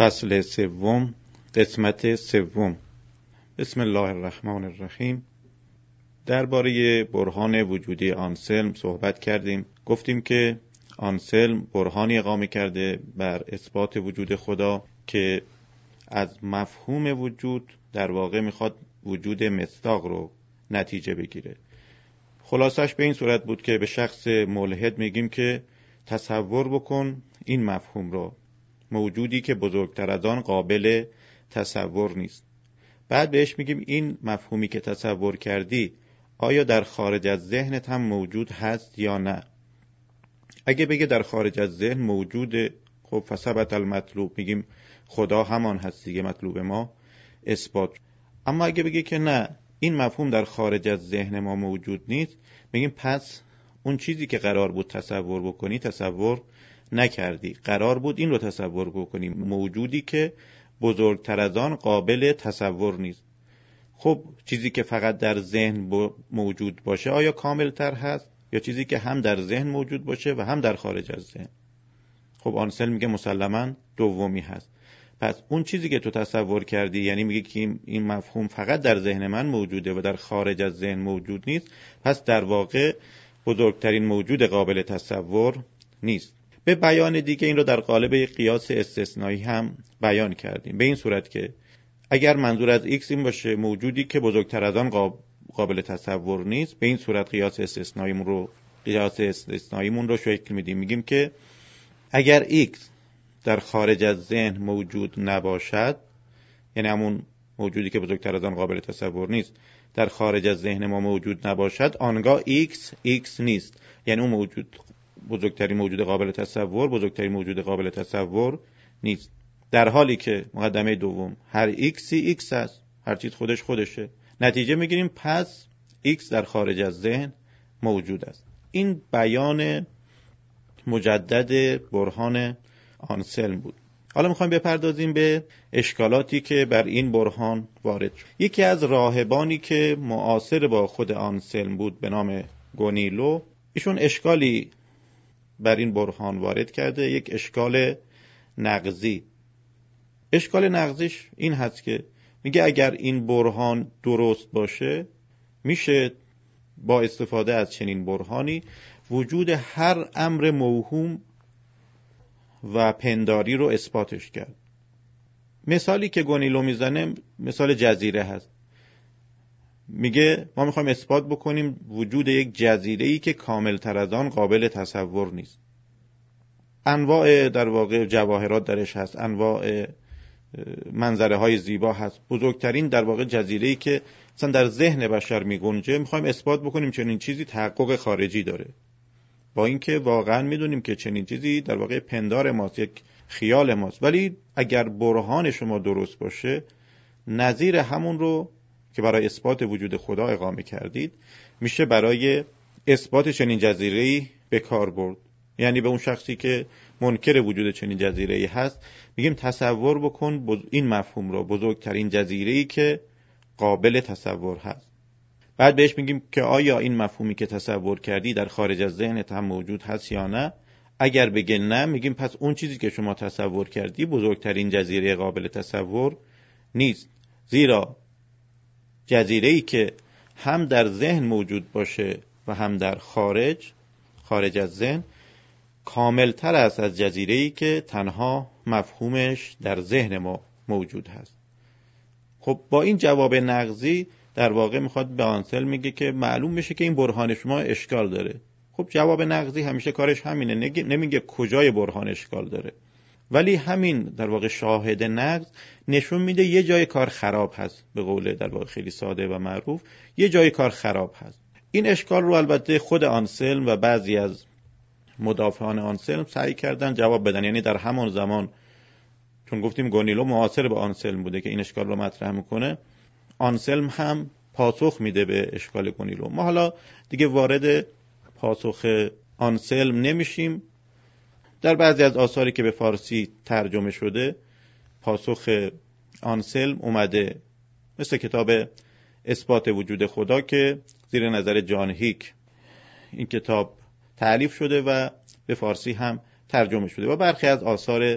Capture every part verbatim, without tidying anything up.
فصل سوم، قسمت سوم. بسم الله الرحمن الرحیم. درباره برهان وجودی آنسلم صحبت کردیم. گفتیم که آنسلم برهانی اقامه کرده بر اثبات وجود خدا که از مفهوم وجود در واقع میخواد وجود مصداق رو نتیجه بگیره. خلاصش به این صورت بود که به شخص ملحد میگیم که تصور بکن این مفهوم رو، موجودی که بزرگتر از آن قابل تصور نیست. بعد بهش میگیم این مفهومی که تصور کردی آیا در خارج از ذهنت هم موجود هست یا نه؟ اگه بگه در خارج از ذهن موجوده، خب فثبت المطلوب، میگیم خدا همان هست دیگه، مطلوب ما اثبات. اما اگه بگه که نه این مفهوم در خارج از ذهن ما موجود نیست، میگیم پس اون چیزی که قرار بود تصور بکنی تصور نکردی. قرار بود این رو تصور بکنی، موجودی که بزرگتر از آن قابل تصور نیست. خب چیزی که فقط در ذهن موجود باشه آیا کاملتر هست یا چیزی که هم در ذهن موجود باشه و هم در خارج از ذهن؟ خب آنسلم میگه مسلماً دومی هست. پس اون چیزی که تو تصور کردی، یعنی میگه که این مفهوم فقط در ذهن من موجوده و در خارج از ذهن موجود نیست، پس در واقع بزرگترین موجود قابل تصور نیست. به بیان دیگه این رو در قالب قیاس استثنایی هم بیان کردیم، به این صورت که اگر منظور از ایکس این باشه موجودی که بزرگتر از آن قابل تصور نیست، به این صورت قیاس استثناییمون رو قیاس استثناییمون رو شکل میدیم. میگیم که اگر ایکس در خارج از ذهن موجود نباشد، یعنی همون موجودی که بزرگتر از آن قابل تصور نیست در خارج از ذهن ما موجود نباشد، آنگاه ایکس ایکس نیست. یعنی اون موجود بزرگترین موجود قابل تصور بزرگترین موجود قابل تصور نیست. در حالی که مقدمه دوم هر ایکسی ایکس هست، هر چیز خودش خودشه، نتیجه میگیریم پس ایکس در خارج از ذهن موجود است. این بیان مجدد برهان آنسلم بود. حالا میخوایم بپردازیم به اشکالاتی که بر این برهان وارد شد. یکی از راهبانی که معاصر با خود آنسلم بود به نام گونیلو، ایشون اشکالی بر این برهان وارد کرده، یک اشکال نقضی. اشکال نقضیش این هست که میگه اگر این برهان درست باشه، میشه با استفاده از چنین برهانی وجود هر امر موهوم و پنداری رو اثباتش کرد. مثالی که گونیلو میزنه مثال جزیره هست. میگه ما میخوایم اثبات بکنیم وجود یک جزیره‌ای که کاملتر از آن قابل تصور نیست. انواع در واقع جواهرات درش هست، انواع منظره های زیبا هست. بزرگترین در واقع جزیره‌ای که مثلا در ذهن بشر میگنجه، میخوایم اثبات بکنیم چنین چیزی تحقق خارجی داره، با اینکه واقعا میدونیم که چنین چیزی در واقع پندار ماست، یک خیال ماست. ولی اگر برهان شما درست باشه، نظیر همون رو که برای اثبات وجود خدا اقامه کردید میشه برای اثبات چنین جزیره‌ای به کار برد. یعنی به اون شخصی که منکر وجود چنین جزیره‌ای هست میگیم تصور بکن این مفهوم رو، بزرگترین جزیره‌ای که قابل تصور هست. بعد بهش میگیم که آیا این مفهومی که تصور کردی در خارج از ذهنت هم موجود هست یا نه؟ اگر بگه نه، میگیم پس اون چیزی که شما تصور کردی بزرگترین جزیره قابل تصور نیست، زیرا جزیره‌ای که هم در ذهن موجود باشه و هم در خارج خارج از ذهن کاملتر است از جزیره‌ای که تنها مفهومش در ذهن ما موجود هست. خب با این جواب نقضی در واقع میخواد به آنسلم میگه که معلوم میشه که این برهان شما اشکال داره. خب جواب نقضی همیشه کارش همینه، نمیگه کجای برهان اشکال داره، ولی همین در واقع شاهد نقض نشون میده یه جای کار خراب هست. به قول در واقع خیلی ساده و معروف، یه جای کار خراب هست. این اشکال رو البته خود آنسلم و بعضی از مدافعان آنسلم سعی کردن جواب بدن. یعنی در همون زمان، چون گفتیم گونیلو معاصر با آنسلم بوده که این اشکال رو مطرح میکنه، آنسلم هم پاسخ میده به اشکال گونیلو. ما حالا دیگه وارد پاسخ آنسلم نمیشیم. در بعضی از آثاری که به فارسی ترجمه شده پاسخ آنسلم اومده، مثل کتاب اثبات وجود خدا که زیر نظر جان هیک این کتاب تألیف شده و به فارسی هم ترجمه شده، و برخی از آثار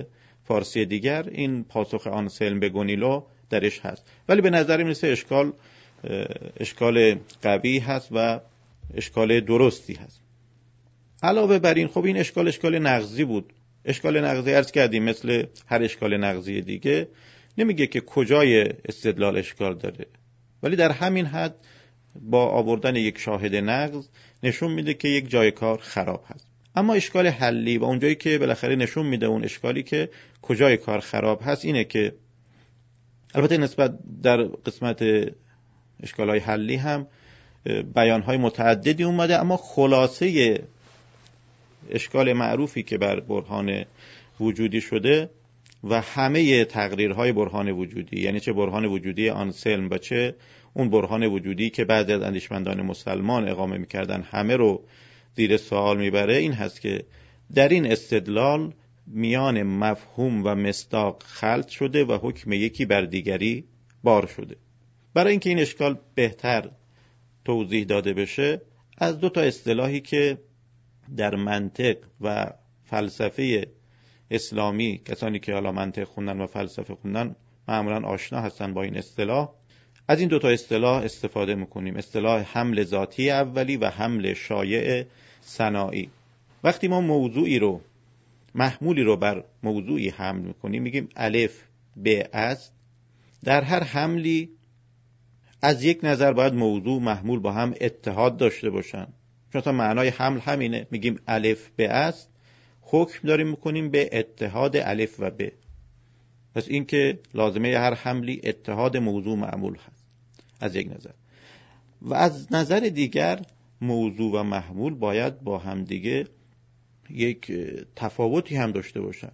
فارسی دیگر این پاسخ آنسلم به گونیلو درش هست، ولی به نظر میرسه اشکال اشکال قوی هست و اشکال درستی هست. علاوه بر این خب این اشکال اشکال نقضی بود. اشکال نقضی عرض کردیم مثل هر اشکال نقضی دیگه نمیگه که کجای استدلال اشکال داره، ولی در همین حد با آوردن یک شاهد نقض نشون میده که یک جای کار خراب هست. اما اشکال حلی و اونجایی که بالاخره نشون میده اون اشکالی که کجای کار خراب هست اینه که البته نسبت در قسمت اشکالای حلی هم بیانهای متعددی اومده، اما خلاصه اشکال معروفی که بر برهان وجودی شده و همه تقریرهای برهان وجودی، یعنی چه برهان وجودی آنسلم و چه اون برهان وجودی که بعضی از اندیشمندان مسلمان اقامه میکردن، همه رو زیر سوال میبره. این هست که در این استدلال میان مفهوم و مصداق خلط شده و حکم یکی بر دیگری بار شده. برای اینکه این اشکال بهتر توضیح داده بشه از دو تا اصطلاحی که در منطق و فلسفه اسلامی کسانی که حالا منطق خوندن و فلسفه خوندن معمولا آشنا هستن با این اصطلاح، از این دو تا اصطلاح استفاده میکنیم. اصطلاح حمل ذاتی اولی و حمل شایع ثنایی. وقتی ما موضوعی رو محمولی رو بر موضوعی حمل میکنیم میگیم الف ب است. در هر حملی از یک نظر باید موضوع محمول با هم اتحاد داشته باشن، چون اصلا معنای حمل همینه. میگیم الف ب است، حکم داریم میکنیم به اتحاد الف و ب. پس این که لازمه هر حملی اتحاد موضوع معمول هست از یک نظر، و از نظر دیگر موضوع و محمول باید با هم دیگه یک تفاوتی هم داشته باشن.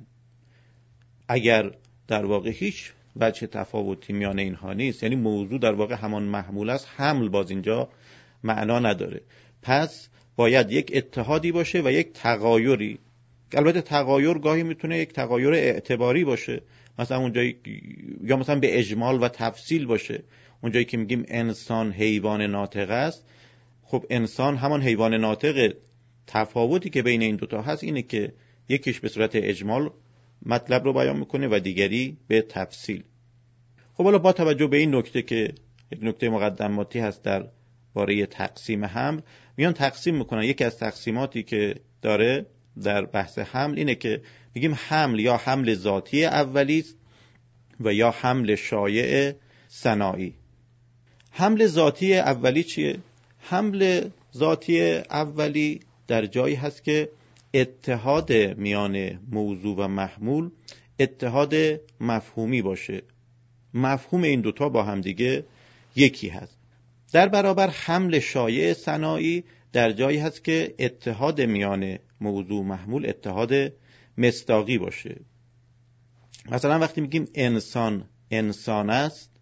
اگر در واقع هیچ وجه تفاوتی میان اینها نیست، یعنی موضوع در واقع همان محمول است، حمل باز اینجا معنا نداره. پس باید یک اتحادی باشه و یک تغایری. البته تغایر گاهی میتونه یک تغایر اعتباری باشه، مثلا اونجایی یا مثلا به اجمال و تفصیل باشه. اونجایی که میگیم انسان حیوان ناطق است، خب انسان همان حیوان ناطق. تفاوتی که بین این دوتا هست اینه که یکیش به صورت اجمال مطلب رو بیان میکنه و دیگری به تفصیل. خب حالا با توجه به این نکته که یک نکته مقدماتی هست در باره تقسیم حمل، میان تقسیم میکنن. یکی از تقسیماتی که داره در بحث حمل اینه که میگیم حمل یا حمل ذاتی اولی است و یا حمل شایع ثنایی. حمل ذاتی اولی چیه؟ حمل ذاتی اولی در جایی هست که اتحاد میان موضوع و محمول اتحاد مفهومی باشه، مفهوم این دوتا با هم دیگه یکی هست. در برابر حمل شایع ثنایی در جایی هست که اتحاد میان موضوع و محمول اتحاد مصداقی باشه. مثلا وقتی میگیم انسان انسان است،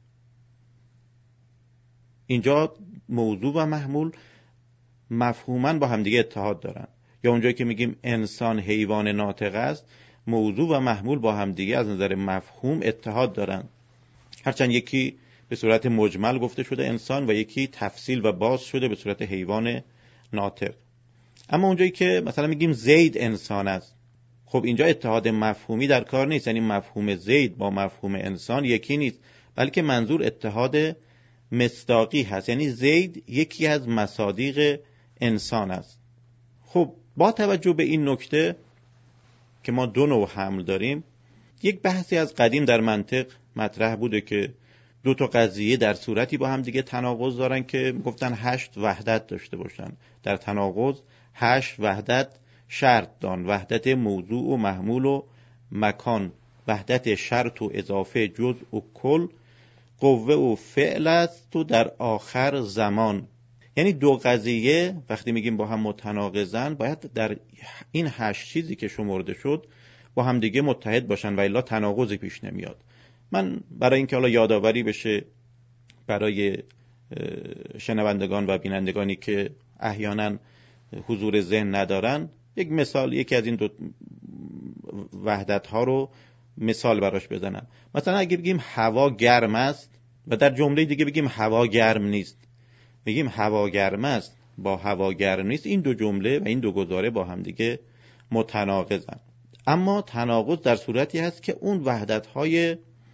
اینجا موضوع و محمول مفهوماً با همدیگه اتحاد دارن. یا اونجایی که میگیم انسان حیوان ناطق است، موضوع و محمول با همدیگه از نظر مفهوم اتحاد دارن، هرچند یکی به صورت مجمل گفته شده انسان و یکی تفصیل و باز شده به صورت حیوان ناطق. اما اونجایی که مثلا میگیم زید انسان است، خب اینجا اتحاد مفهومی در کار نیست، یعنی مفهوم زید با مفهوم انسان یکی نیست، بلکه منظور اتحاد مصداقی هست، یعنی زید یکی از مصادیق انسان است. خب با توجه به این نکته که ما دو نوع حمل داریم، یک بحثی از قدیم در منطق مطرح بوده که دو تا قضیه در صورتی با هم دیگه تناقض دارن که گفتن هشت وحدت داشته باشن. در تناقض هشت وحدت شرط دان، وحدت موضوع و محمول و مکان، وحدت شرط و اضافه جزء و کل، قوه و فعل است و در آخر زمان. یعنی دو قضیه وقتی میگیم با هم متناقضن باید در این هشت چیزی که شمرده شد با هم دیگه متحد باشن و الا تناقضی پیش نمیاد. من برای اینکه حالا یادآوری بشه برای شنوندگان و بینندگانی که احیانا حضور ذهن ندارن، یک مثال یکی از این دو وحدت ها رو مثال براش بزنم. مثلا اگه بگیم هوا گرم است و در جمله دیگه بگیم هوا گرم نیست، بگیم هوا گرم است با هوا گرم نیست، این دو جمله و این دو گزاره با هم دیگه متناقضن. اما تناقض در صورتی هست که اون وحدت‌های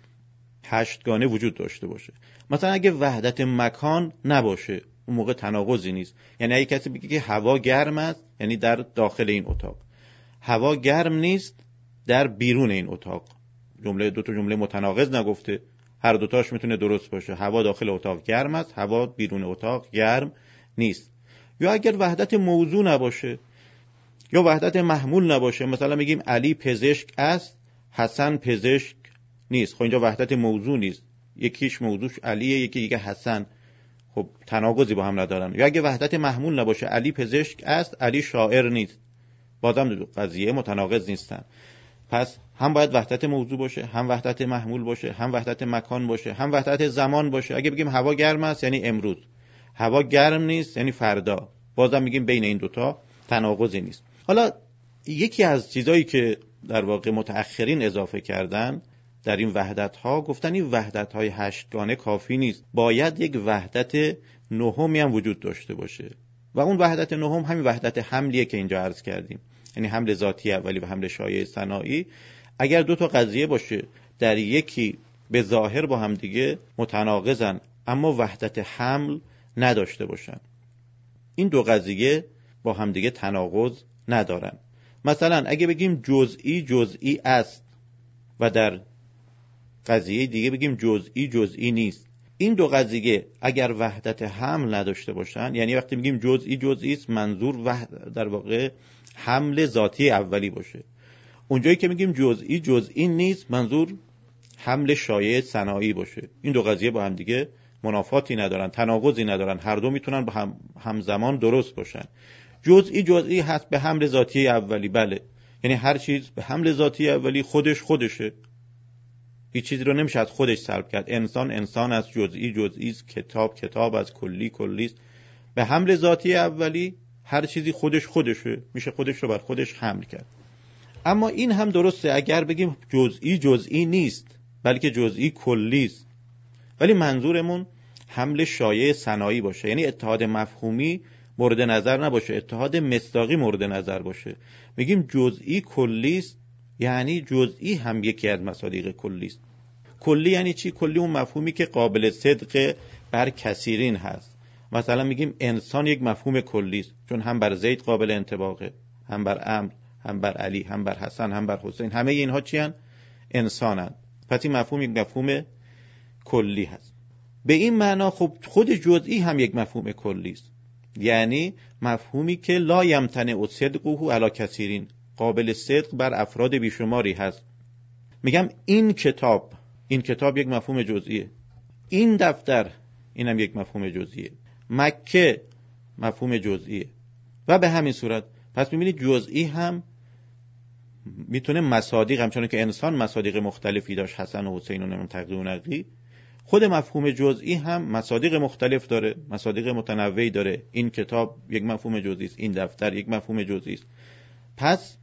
هشتگانه وجود داشته باشه. مثلا اگه وحدت مکان نباشه، اون موقع تناقضی نیست. یعنی اگه کسی بگه که هوا گرم است، یعنی در داخل این اتاق، هوا گرم نیست در بیرون این اتاق. جمله دو تا جمله متناقض نگفته، هر دوتاش میتونه درست باشه. هوا داخل اتاق گرم است، هوا بیرون اتاق گرم نیست. یا اگر وحدت موضوع نباشه یا وحدت محمول نباشه، مثلا میگیم علی پزشک است، حسن پزشک نیست. خب اینجا وحدت موضوع نیست، یکیش موضوعش علیه، یکی دیگه حسن. خب تناقضی با هم ندارن. یا اگه وحدت محمول نباشه، علی پزشک است، علی شاعر نیست، بازم قضیه متناقض نیستن. پس هم باید وحدت موضوع باشه، هم وحدت محمول باشه، هم وحدت مکان باشه، هم وحدت زمان باشه. اگه بگیم هوا گرم است یعنی امروز، هوا گرم نیست یعنی فردا، بازم میگیم بین این دوتا تناقضی نیست. حالا یکی از چیزایی که در واقع متأخرین اضافه کردن در این وحدت‌ها، گفتن این وحدت‌های هشتگانه کافی نیست، باید یک وحدت نهمی هم وجود داشته باشه و اون وحدت نهم همین وحدت حملیه که اینجا عرض کردیم، یعنی حمل ذاتی اولی و حمل شایع ثنایی. اگر دو تا قضیه باشه در یکی به ظاهر با هم دیگه متناقضن اما وحدت حمل نداشته باشن، این دو قضیه با هم دیگه تناقض ندارن. مثلا اگه بگیم جزئی جزئی است و در قضیه دیگه بگیم جزئی جزئی نیست، این دو قضیه اگر وحدت حمل نداشته باشن، یعنی وقتی میگیم جزئی جزئی است منظور وحد در واقع حمل ذاتی اولی باشه، اونجایی که میگیم جزئی جزئی نیست منظور حمل شایع ثنایی باشه، این دو قضیه با هم دیگه منافاتی ندارن، تناقضی ندارن، هر دو میتونن با هم همزمان درست باشن. جزئی جزئی هست به حمل ذاتی اولی، بله، یعنی هر چیز به حمل ذاتی اولی خودش خودشه، هیچ چیزی رو نمیشه از خودش سلب کرد. انسان انسان از جزئی جزئی است، کتاب کتاب از کلی کلی است. به حمل ذاتی اولی هر چیزی خودش خودشه، میشه خودش رو بر خودش حمل کرد. اما این هم درسته اگر بگیم جزئی جزئی نیست بلکه جزئی کلی است، ولی منظورمون حمل شایع ثنایی باشه، یعنی اتحاد مفهومی مورد نظر نباشه، اتحاد مصداقی مورد نظر باشه. میگیم جزئی کلی است یعنی جزئی هم یکی از مصادیق کلی است. کلی یعنی چی؟ کلی اون مفهومی که قابل صدق بر کثیرین هست. مثلا میگیم انسان یک مفهوم کلی است چون هم بر زید قابل انطباقه، هم بر عمرو، هم بر علی، هم بر حسن، هم بر حسین، همه اینها چی هستند؟ انسانند. پس این مفهوم یک مفهوم کلی هست. به این معنا خب خود جزئی هم یک مفهوم کلی است، یعنی مفهومی که لا یمتنع صدقه علی کثیرین، قابل صدق بر افراد بیشماری هست. میگم این کتاب، این کتاب یک مفهوم جزئیه، این دفتر اینم یک مفهوم جزئیه، مکه مفهوم جزئیه و به همین صورت. پس میبینید جزئی هم میتونه مصادیق، همچنان که انسان مصادیق مختلفی داشت، حسن و حسین و نمون تقی و نقی، خود مفهوم جزئی هم مصادیق مختلف داره، مصادیق متنوعی داره. این کتاب یک مفهوم جزئی است، این دفتر یک مفهوم جزئی است. پس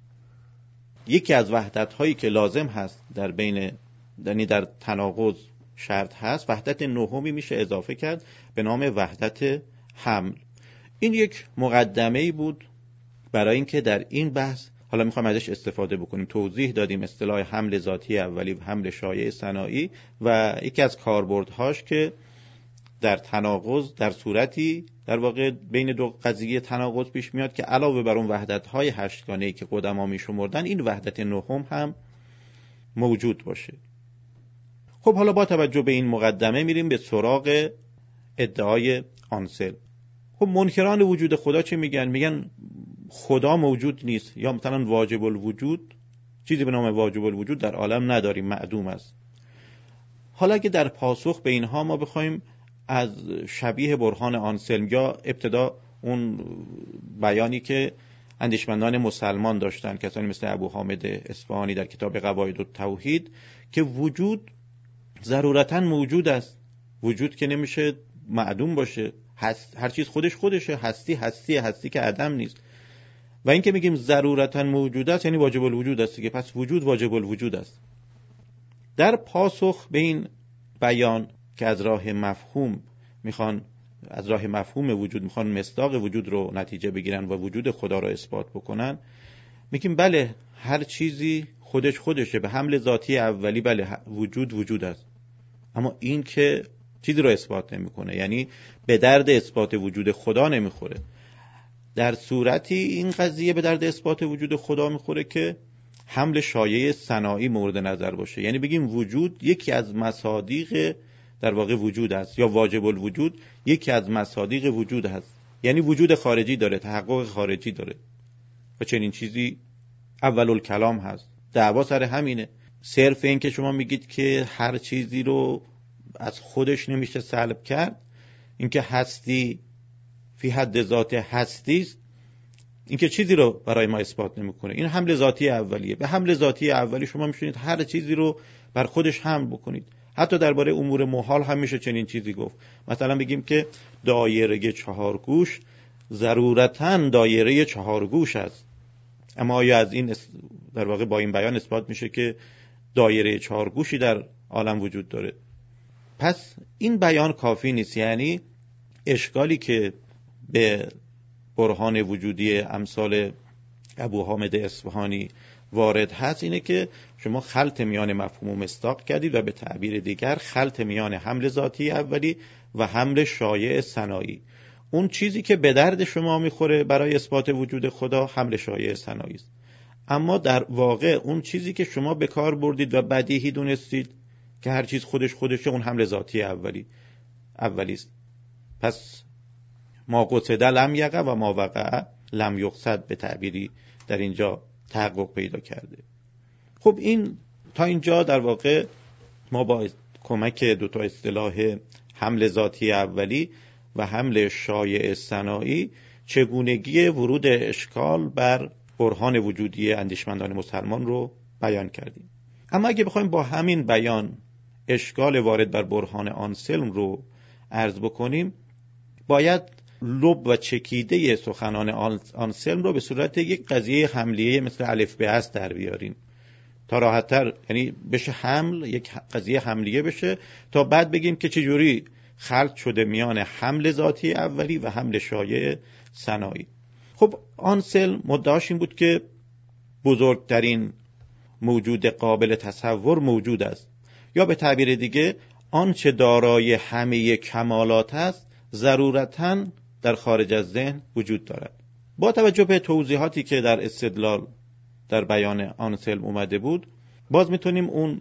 یکی از وحدت هایی که لازم هست در بین، یعنی در تناقض شرط هست، وحدت نهمی میشه اضافه کرد به نام وحدت حمل. این یک مقدمه‌ای بود برای اینکه در این بحث حالا میخوام ازش استفاده بکنیم. توضیح دادیم اصطلاح حمل ذاتی اولی و حمل شایع ثنایی و یکی از کاربردهاش که در تناقض در صورتی در واقع بین دو قضیه تناقض پیش میاد که علاوه بر اون وحدت‌های هشتگانه‌ای که قدما میشمردن، این وحدت نهم هم موجود باشه. خب حالا با توجه به این مقدمه میریم به سراغ ادعای آنسلم. خب منکران وجود خدا چه میگن؟ میگن خدا موجود نیست، یا مثلا واجب الوجود، چیزی به نام واجب الوجود در عالم نداریم، معدوم است. حالا که در پاسخ به اینها ما بخوایم از شبیه برهان آنسلم یا ابتدا اون بیانی که اندیشمندان مسلمان داشتن، کسانی مثل ابو حامد اصفهانی در کتاب قواعد التوحید، که وجود ضرورتاً موجود است، وجود که نمیشه معدوم باشه، هست، هر چیز خودش خودشه، هستی هستی هستی که عدم نیست. و این که میگیم ضرورتاً موجود است یعنی واجب الوجود است که پس وجود واجب الوجود است. در پاسخ به این بیان که از راه مفهوم میخوان، از راه مفهوم وجود میخوان مصداق وجود رو نتیجه بگیرن و وجود خدا رو اثبات بکنن، میگیم بله هر چیزی خودش خودشه، به حمل ذاتی اولی بله وجود وجود است، اما این که چیزی رو اثبات نمیکنه، یعنی به درد اثبات وجود خدا نمیخوره. در صورتی این قضیه به درد اثبات وجود خدا میخوره که حمل شایعه ثنایی مورد نظر باشه، یعنی بگیم وجود یکی از مصادیق در واقع وجود است، یا واجب الوجود یکی از مصادیق وجود هست، یعنی وجود خارجی داره، تحقق خارجی داره و چنین چیزی اول الکلام هست. دعوا سر همینه. صرف این که شما میگید که هر چیزی رو از خودش نمیشه سلب کرد، اینکه هستی فی حد ذات هستی است، اینکه چیزی رو برای ما اثبات نمیکنه. این حمل ذاتی اولیه. به حمل ذاتی اولی شما میتونید هر چیزی رو بر خودش حمل بکنید. حتی درباره امور محال هم میشه چنین چیزی گفت. مثلا بگیم که دایره چهار گوش ضرورتاً دایره چهار گوش است، اما آیا از این در واقع با این بیان اثبات میشه که دایره چهار گوشی در عالم وجود داره؟ پس این بیان کافی نیست. یعنی اشکالی که به برهان وجودی امثال ابو حامد اصفهانی وارد هست اینه که شما خلط میان مفهوم و مصداق کردید و به تعبیر دیگر خلط میان حمل ذاتی اولی و حمل شایع ثنایی. اون چیزی که به درد شما میخوره برای اثبات وجود خدا حمل شایع ثنایی است، اما در واقع اون چیزی که شما به کار بردید و بدیهی دونستید که هر چیز خودش خودشه، اون حمل ذاتی اولی اولی است. پس ما قصد لم یقع و ما وقع لم یقصد به تعبیری در اینجا تحقق پیدا کرده. خب این تا اینجا در واقع ما با کمک دو تا اصطلاح حمل ذاتی اولی و حمل شایع ثنایی چگونگی ورود اشکال بر برهان وجودی اندیشمندان مسلمان رو بیان کردیم. اما اگه بخوایم با همین بیان اشکال وارد بر برهان آنسلم رو عرض بکنیم، باید لب و چکیده سخنان آنسلم رو به صورت یک قضیه حملیه مثل الف به است در بیاریم تا راحت‌تر، یعنی بشه حمل، یک قضیه حملیه بشه، تا بعد بگیم که چجوری خلط شده میان حمل ذاتی اولی و حمل شایع ثنایی. خب آنسلم مدعاش این بود که بزرگترین موجود قابل تصور موجود است، یا به تعبیر دیگه آنچه دارای همه کمالات است ضرورتاً در خارج از ذهن وجود دارد. با توجه به توضیحاتی که در استدلال در بیان آنسلم اومده بود، باز میتونیم اون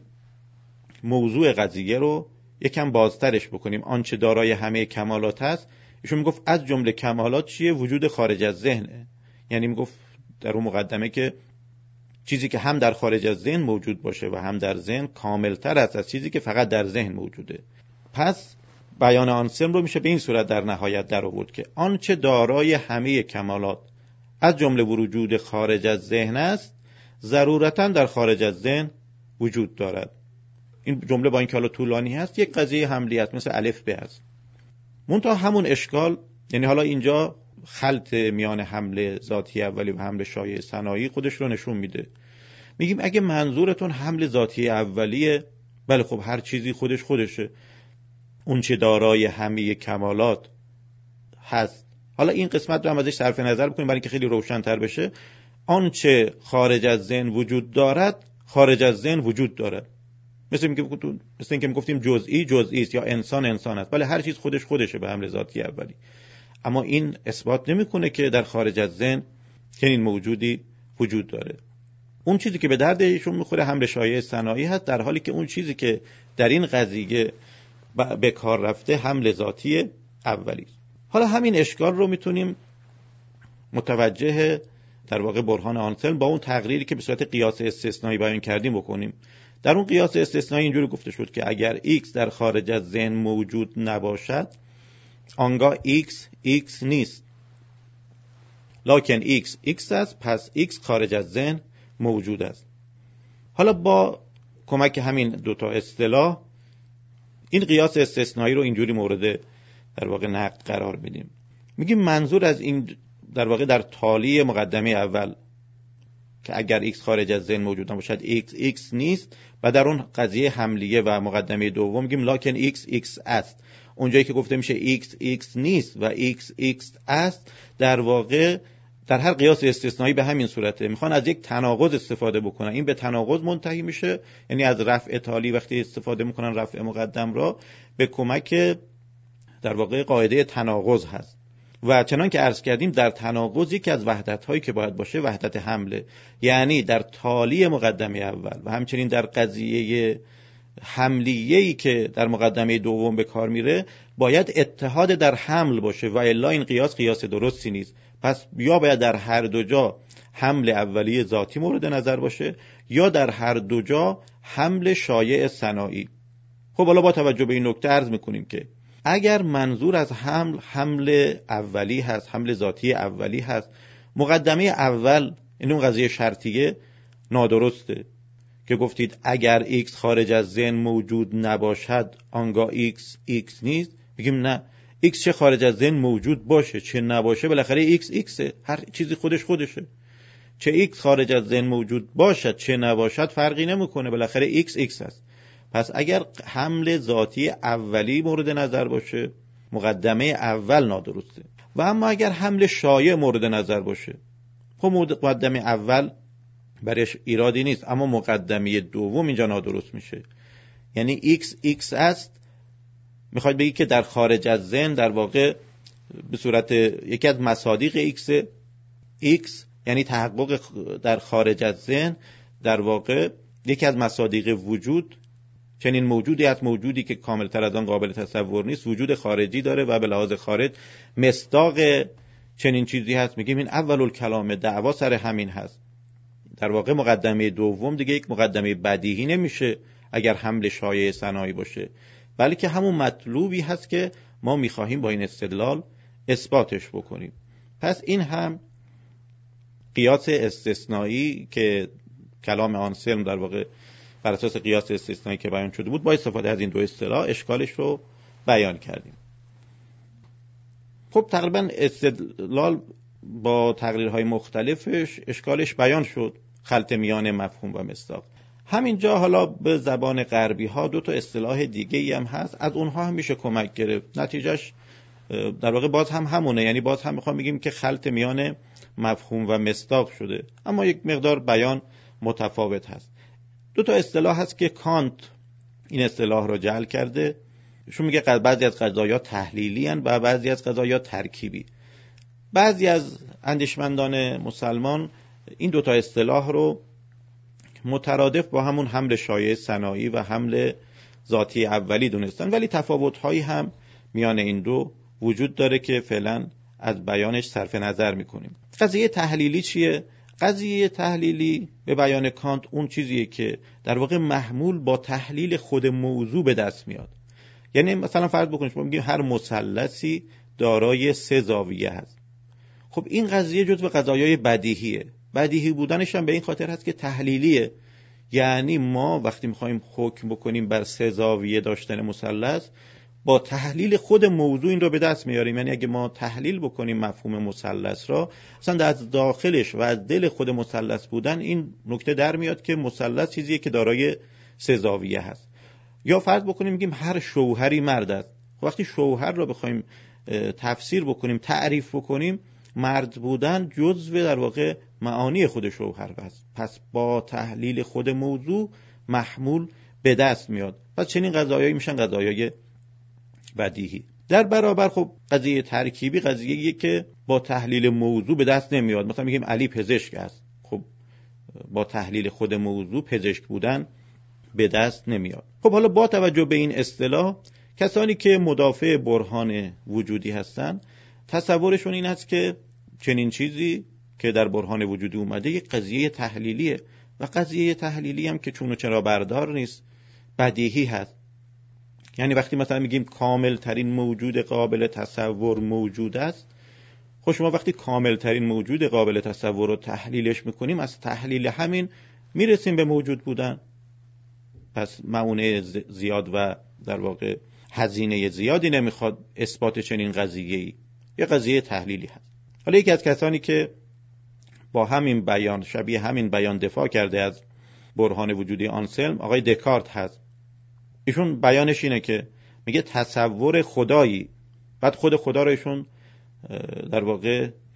موضوع قضیه رو یکم بازترش بکنیم. آنچه دارای همه کمالات است، ایشون میگفت از جمله کمالات چیه؟ وجود خارج از ذهنه. یعنی میگفت در اون مقدمه که چیزی که هم در خارج از ذهن موجود باشه و هم در ذهن کاملتر است از چیزی که فقط در ذهن موجوده. پس بیان آنسلم رو میشه به این صورت در نهایت در آورد که آنچه دارای همه کمالات از جمله وجود خارج از ذهن است ضرورتاً در خارج از ذهن وجود دارد. این جمله با این که حالا طولانی هست یک قضیه حملی است، مثل الف به است. منتها همون اشکال، یعنی حالا اینجا خلط میان حمل ذاتی اولی و حمل شایع ثنایی خودش رو نشون میده. میگیم اگه منظورتون حمل ذاتی اولیه، بله خب هر چیزی خودش خودشه، اون چه دارای همه کمالات هست. حالا این قسمت رو هم ازش صرف نظر بکنیم برای اینکه خیلی روشن‌تر بشه. آنچه خارج از ذهن وجود دارد خارج از ذهن وجود دارد. مثل اینکه مثل اینکه میگفتیم جزئی جزئی است یا انسان انسان است. بله هر چیز خودش خودشه به حمل ذاتی اولی، اما این اثبات نمیکنه که در خارج از ذهن چنین موجودی وجود داره. اون چیزی که به درد ایشون میخوره حمل شایع ثنایی هست، در حالی که اون چیزی که در این قضیه به کار رفته حمل ذاتی اولی است. حالا همین اشکال رو میتونیم متوجه در واقع برهان آنسلم با اون تقریری که به صورت قیاس استثنایی بیان کردیم بکنیم. در اون قیاس استثنایی اینجوری گفته شد که اگر x در خارج از ذهن موجود نباشد، آنگاه x x نیست، لکن x x است، پس x خارج از ذهن موجود است. حالا با کمک همین دوتا اصطلاح این قیاس استثنایی رو اینجوری مورد در واقع نقد قرار بدیم. میگیم منظور از این در واقع در تالی مقدمه اول که اگر x خارج از ذهن موجود نباشد x x نیست، و در اون قضیه حملیه و مقدمه دوم میگیم لکن x x است. اونجایی که گفته میشه x x نیست و x x است، در واقع در هر قیاس استثنایی به همین صورته، میخوان از یک تناقض استفاده بکنن، این به تناقض منتهی میشه. یعنی از رفع تالی وقتی استفاده میکنن رفع مقدم را به کمک در واقع قاعده تناقض هست. و چنان که عرض کردیم در تناقض یکی از وحدت هایی که باید باشه وحدت حمله، یعنی در تالی مقدمه اول و همچنین در قضیه حملیه‌ای که در مقدمه دوم به کار میره باید اتحاد در حمل باشه و الا این قیاس قیاس درستی نیست. پس یا باید در هر دو جا حمل اولیه ذاتی مورد نظر باشه یا در هر دو جا حمل شایع ثنایی. خب حالا با توجه به این نکته عرض میکنیم که اگر منظور از حمل حمل اولی هست، حمل ذاتی اولی هست، مقدمه اول این اون قضیه شرطیه نادرسته که گفتید اگر x خارج از ذهن موجود نباشد آنگاه x x نیست. بگیم نه، x چه خارج از ذهن موجود باشه چه نباشه بالاخره x x، هر چیزی خودش خودشه. چه x خارج از ذهن موجود باشد چه نباشد فرقی نمیکنه، بالاخره x x هست. پس اگر حمل ذاتی اولی مورد نظر باشه مقدمه اول نادرسته. و اما اگر حمل شایع مورد نظر باشه خب مقدمه اول برش ایرادی نیست، اما مقدمه دوم اینجا نادرست میشه. یعنی x x است، میخواید بگید که در خارج از ذهن در واقع به صورت یکی از مصادیق x x یعنی تحقق در خارج از ذهن در واقع یکی از مصادیق وجود، چنین موجودی از موجودی که کاملتر از آن قابل تصور نیست وجود خارجی داره و به لحاظ خارج مصداق چنین چیزی هست. میگیم این اول الکلام، دعوا سر همین هست. در واقع مقدمه دوم دیگه یک مقدمه بدیهی نمیشه اگر حمل شایع ثنایی باشه، بلکه همون مطلوبی هست که ما میخواهیم با این استدلال اثباتش بکنیم. پس این هم قیاس استثنایی که کلام آنسلم در واقع بر اساس قیاس استثنایی که بیان شده بود با استفاده از این دو اصطلاح اشکالش رو بیان کردیم. خب تقریبا استدلال با تقریرهای مختلفش اشکالش بیان شد، خلط میان مفهوم و مصداق. همینجا حالا به زبان غربی ها دو تا اصطلاح دیگه ای هم هست، از اونها هم میشه کمک گرفت. نتیجهش در واقع باز هم همونه، یعنی باز هم میخوام بگیم که خلط میان مفهوم و مصداق شده، اما یک مقدار بیان متفاوت هست. دو تا اصطلاح هست که کانت این اصطلاح را جعل کرده. ایشون میگه بعضی از قضایا تحلیلی هستند و بعضی از قضایا ترکیبی. بعضی از اندیشمندان مسلمان این دو تا اصطلاح رو مترادف با همون حمل شایع ثنایی و حمل ذاتی اولی دونستن، ولی تفاوت‌هایی هم میان این دو وجود داره که فعلا از بیانش صرف نظر میکنیم. قضیه تحلیلی چیه؟ قضیه تحلیلی به بیان کانت اون چیزیه که در واقع محمول با تحلیل خود موضوع به دست میاد. یعنی مثلا فرض بکنید ما میگیم هر مثلثی دارای سه زاویه هست. خب این قضیه جزو قضایای بدیهیه. بدیهی بودنش هم به این خاطر هست که تحلیلیه. یعنی ما وقتی میخوایم حکم بکنیم بر سه زاویه داشتن مثلث با تحلیل خود موضوع این رو به دست میاریم. یعنی اگه ما تحلیل بکنیم مفهوم مثلث را، اصلا از داخلش و از دل خود مثلث بودن این نکته در میاد که مثلث چیزیه که دارای سه زاویه هست. یا فرض بکنیم میگیم هر شوهری مرد است. وقتی شوهر را بخوایم تفسیر بکنیم، تعریف بکنیم، مرد بودن جزو در واقع معانی خود شوهر است. پس با تحلیل خود موضوع محمول به دست میاد. پس چنین قضایایی میشن قضایای بدیهی. در برابر خب قضیه ترکیبی قضیه‌ایه که با تحلیل موضوع به دست نمیاد. مثلا میگیم علی پزشک است. خب با تحلیل خود موضوع پزشک بودن به دست نمیاد. خب حالا با توجه به این اصطلاح کسانی که مدافع برهان وجودی هستن تصورشون این است که چنین چیزی که در برهان وجودی اومده یک قضیه تحلیلیه و قضیه تحلیلی هم که چون و چرا بردار نیست، بدیهی هست. یعنی وقتی مثلا میگیم کامل ترین موجود قابل تصور موجود است، خب شما وقتی کامل ترین موجود قابل تصور رو تحلیلش میکنیم از تحلیل همین میرسیم به موجود بودن. پس معونه زیاد و در واقع هزینه زیادی نمیخواد اثبات چنین قضیه‌ای، یه قضیه تحلیلی هست. حالا یکی از کسانی که با همین بیان شبیه همین بیان دفاع کرده از برهان وجودی آنسلم آقای دکارت هست. ایشون بیانش اینه که میگه تصور خدایی، بعد خود خدا رو ایشون در واقع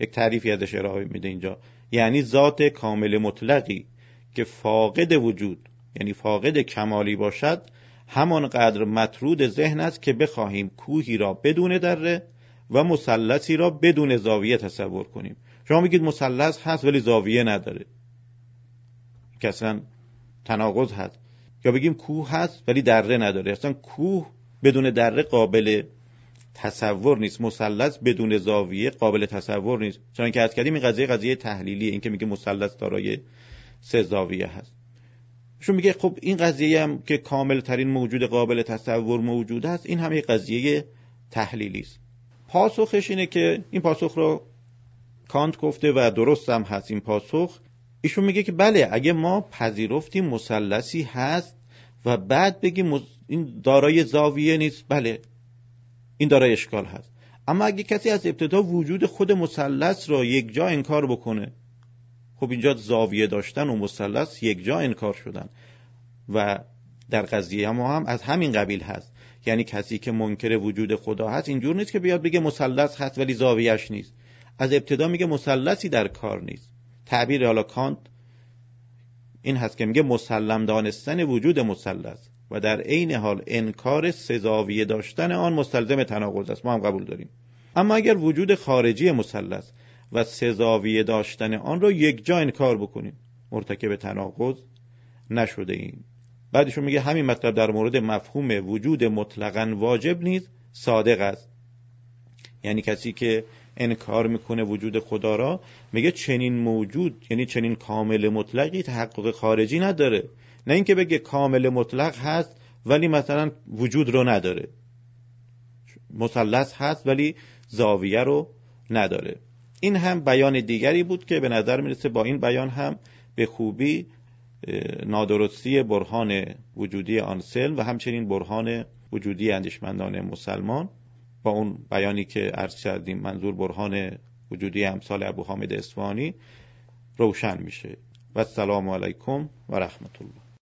یک تعریفی ازش ارائه میده اینجا، یعنی ذات کامل مطلقی که فاقد وجود یعنی فاقد کمالی باشد همانقدر مطرود ذهن است که بخواهیم کوهی را بدون دره و مثلثی را بدون زاویه تصور کنیم. شما میگید مثلث هست ولی زاویه نداره، که اصلا تناقض هست. یا بگیم کوه هست ولی دره نداره، اصلا کوه بدون دره قابل تصور نیست، مثلث بدون زاویه قابل تصور نیست. چون که عرض کردیم این قضیه قضیه تحلیلیه، این که میگه مثلث دارای سه زاویه هست. شون میگه خب این قضیه هم که کامل ترین موجود قابل تصور موجود است، این هم یک قضیه تحلیلی است. پاسخش اینه که این پاسخ رو کانت گفته و درست هم هست این پاسخ. ایشون میگه که بله، اگه ما پذیرفتیم مثلثی هست و بعد بگیم این دارای زاویه نیست، بله این دارای اشکال هست. اما اگه کسی از ابتدا وجود خود مثلث را یک جا انکار بکنه، خب اینجا زاویه داشتن و مثلث یک جا انکار شدن و در قضیه ما هم از همین قبیل هست. یعنی کسی که منکر وجود خدا هست اینجور نیست که بیاد بگه مثلث هست ولی زاویه‌اش نیست، از ابتدا میگه مثلثی در کار نیست. تعبیر حالا کانت این هست که میگه مسلم دانستن وجود مثلث و در عین حال انکار سه زاویه داشتن آن مستلزم تناقض است. ما هم قبول داریم. اما اگر وجود خارجی مثلث و سه زاویه داشتن آن را یک جا انکار بکنیم، مرتکب تناقض نشده ایم. بعدشون میگه همین مطلب در مورد مفهوم وجود مطلقاً واجب نیز صادق است. یعنی کسی که انکار میکنه وجود خدا را، میگه چنین موجود یعنی چنین کامل مطلقی تحقق خارجی نداره. نه اینکه بگه کامل مطلق هست ولی مثلا وجود رو نداره، مثلث هست ولی زاویه رو نداره. این هم بیان دیگری بود که به نظر میرسه با این بیان هم به خوبی نادرستی برهان وجودی آنسلم و همچنین برهان وجودی اندیشمندان مسلمان با اون بیانی که عرض کردیم منظور برهان وجودی امثال ابو حامد اصفهانی روشن میشه. و السلام علیکم و رحمت الله.